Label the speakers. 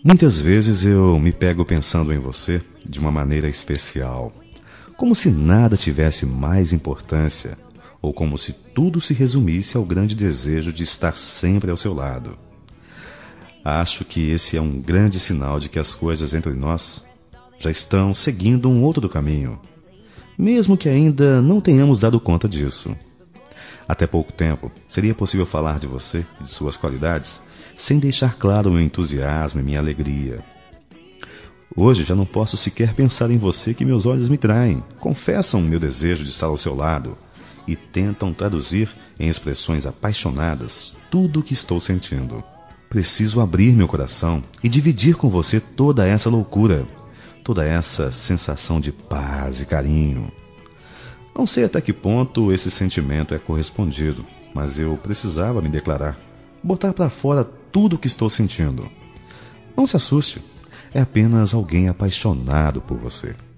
Speaker 1: Muitas vezes eu me pego pensando em você de uma maneira especial, como se nada tivesse mais importância, ou como se tudo se resumisse ao grande desejo de estar sempre ao seu lado. Acho que esse é um grande sinal de que as coisas entre nós já estão seguindo um outro caminho, mesmo que ainda não tenhamos dado conta disso. Até pouco tempo, seria possível falar de você e de suas qualidades sem deixar claro o meu entusiasmo e minha alegria. Hoje já não posso sequer pensar em você que meus olhos me traem, confessam meu desejo de estar ao seu lado e tentam traduzir em expressões apaixonadas tudo o que estou sentindo. Preciso abrir meu coração e dividir com você toda essa loucura, toda essa sensação de paz e carinho. Não sei até que ponto esse sentimento é correspondido, mas eu precisava me declarar, botar para fora tudo o que estou sentindo. Não se assuste, é apenas alguém apaixonado por você.